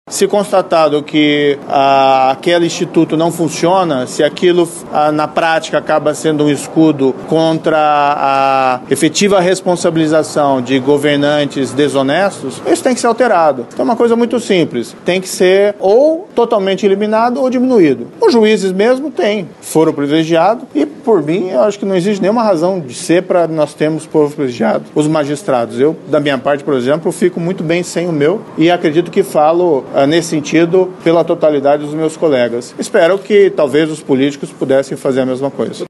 Se constatado que aquele instituto não funciona, se aquilo na prática acaba sendo um escudo contra a efetiva responsabilização de governantes desonestos, isso tem que ser alterado. Então é uma coisa muito simples, tem que ser ou totalmente eliminado ou diminuído. Os juízes mesmo têm foro privilegiado e, por mim, eu acho que não existe nenhuma razão de ser para nós termos foro privilegiado. Os magistrados, eu, da minha parte, por exemplo, fico muito bem sem o meu e acredito que falo nesse sentido pela totalidade dos meus colegas. Espero que talvez os políticos pudessem fazer a mesma coisa.